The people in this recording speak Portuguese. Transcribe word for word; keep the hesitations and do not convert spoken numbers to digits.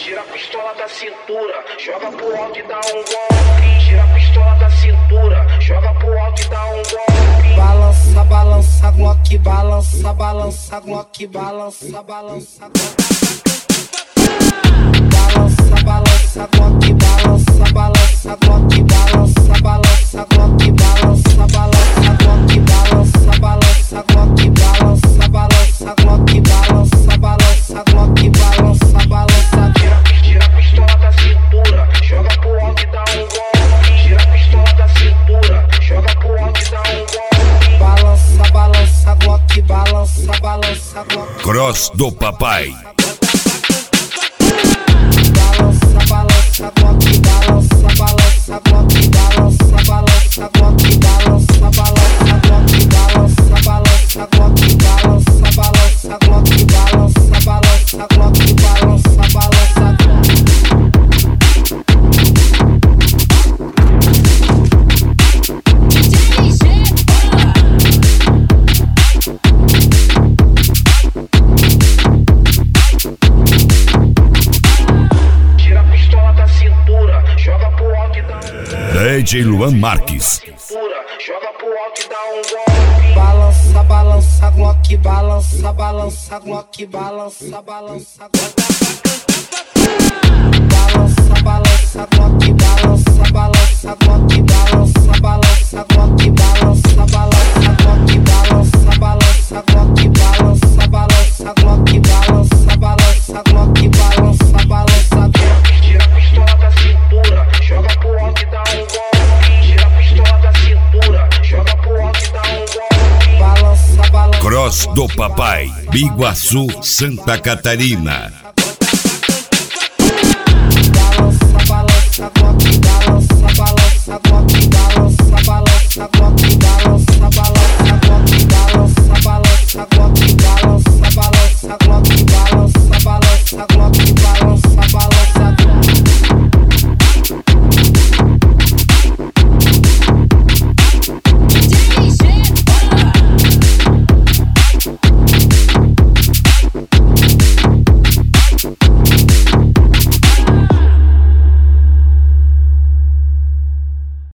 Tira a pistola da cintura, joga pro alto e dá um golpe. Tira a pistola da cintura, joga pro alto e dá um golpe. Balança, balança, Glock, balança, balança, Glock, balança, balança, balança, balança, Glock, balança, balança, Glock, balança, balança, Glock, balança, balança, Glock, balança, balança, Glock, balança, balança, Glock, balança, balança, Glock, balança, balança. Tira a pistola da cintura, joga pro alto e dá um golpe. Tira a pistola da cintura, joga pro alto e dá um golpe. Balança, balança, Glock, balança, balança, Glock. Cross do papai. Balança, balança, Glock, balança, balança, Glock, balança, balança, Glock, balança, balança, Glock, balança, balança, Glock, balança, balança, Glock, balança, balança, Glock, balança, balança. Tira a pistola da cintura, joga pro alto e dá um D J Luan Marques. cintura, joga pro alto e dá um golpe. Balança, balança, Glock, balança, balança, Glock, balança, balança, Glock. Balança, balança, Glock, balança, balança, Glock, balança, balança, Glock, balança, balança, Glock, balança, balança, Glock, balança, balança, Glock, balança, balança, Glock, balança, balança. Tira a pistola da cintura, joga pro alto e dá um golpe. Tira a pistola da cintura, joga pro alto e dá um golpe. Balança, balança. Cross do papai. Biguaçu, Santa Catarina.